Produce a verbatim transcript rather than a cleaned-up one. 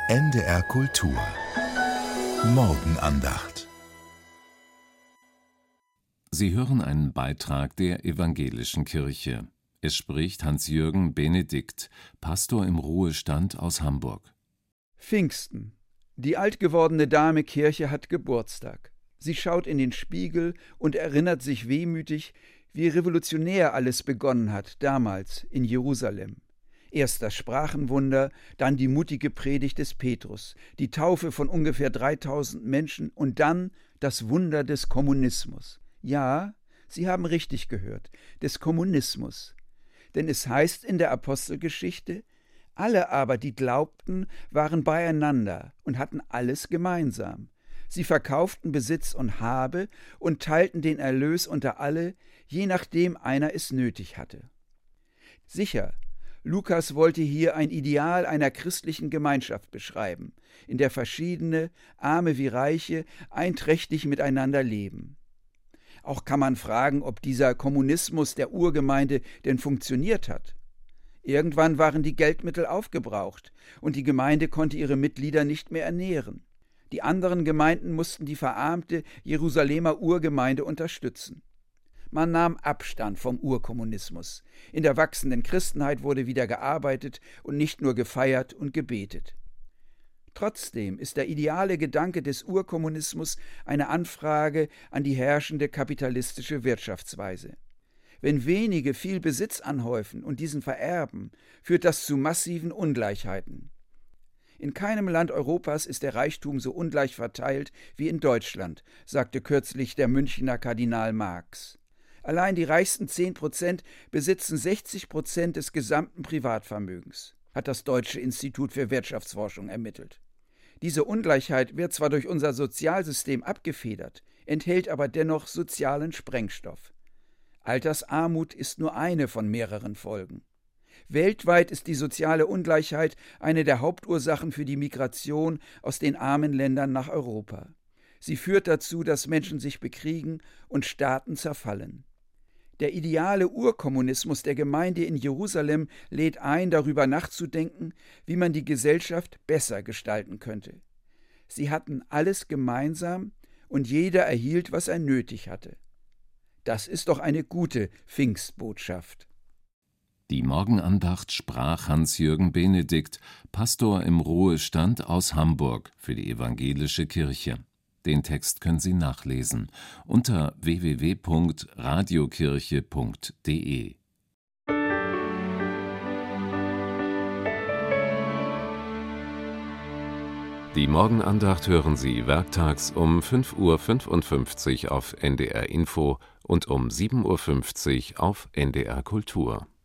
N D R Kultur Morgenandacht. Sie hören einen Beitrag der Evangelischen Kirche. Es spricht Hans-Jürgen Benedikt, Pastor im Ruhestand aus Hamburg. Pfingsten. Die alt gewordene Dame Kirche hat Geburtstag. Sie schaut in den Spiegel und erinnert sich wehmütig, wie revolutionär alles begonnen hat, damals in Jerusalem. Erst das Sprachenwunder, dann die mutige Predigt des Petrus, die Taufe von ungefähr dreitausend Menschen und dann das Wunder des Kommunismus. Ja, Sie haben richtig gehört, des Kommunismus. Denn es heißt in der Apostelgeschichte, alle aber, die glaubten, waren beieinander und hatten alles gemeinsam. Sie verkauften Besitz und Habe und teilten den Erlös unter alle, je nachdem einer es nötig hatte. Sicher, Lukas wollte hier ein Ideal einer christlichen Gemeinschaft beschreiben, in der verschiedene, Arme wie Reiche, einträchtig miteinander leben. Auch kann man fragen, ob dieser Kommunismus der Urgemeinde denn funktioniert hat. Irgendwann waren die Geldmittel aufgebraucht und die Gemeinde konnte ihre Mitglieder nicht mehr ernähren. Die anderen Gemeinden mussten die verarmte Jerusalemer Urgemeinde unterstützen. Man nahm Abstand vom Urkommunismus. In der wachsenden Christenheit wurde wieder gearbeitet und nicht nur gefeiert und gebetet. Trotzdem ist der ideale Gedanke des Urkommunismus eine Anfrage an die herrschende kapitalistische Wirtschaftsweise. Wenn wenige viel Besitz anhäufen und diesen vererben, führt das zu massiven Ungleichheiten. In keinem Land Europas ist der Reichtum so ungleich verteilt wie in Deutschland, sagte kürzlich der Münchner Kardinal Marx. Allein die reichsten zehn Prozent besitzen sechzig Prozent des gesamten Privatvermögens, hat das Deutsche Institut für Wirtschaftsforschung ermittelt. Diese Ungleichheit wird zwar durch unser Sozialsystem abgefedert, enthält aber dennoch sozialen Sprengstoff. Altersarmut ist nur eine von mehreren Folgen. Weltweit ist die soziale Ungleichheit eine der Hauptursachen für die Migration aus den armen Ländern nach Europa. Sie führt dazu, dass Menschen sich bekriegen und Staaten zerfallen. Der ideale Urkommunismus der Gemeinde in Jerusalem lädt ein, darüber nachzudenken, wie man die Gesellschaft besser gestalten könnte. Sie hatten alles gemeinsam und jeder erhielt, was er nötig hatte. Das ist doch eine gute Pfingstbotschaft. Die Morgenandacht sprach Hans-Jürgen Benedikt, Pastor im Ruhestand aus Hamburg für die Evangelische Kirche. Den Text können Sie nachlesen unter w w w punkt radiokirche punkt d e. Die Morgenandacht hören Sie werktags um fünf Uhr fünfundfünfzig auf N D R Info und um sieben Uhr fünfzig auf N D R Kultur.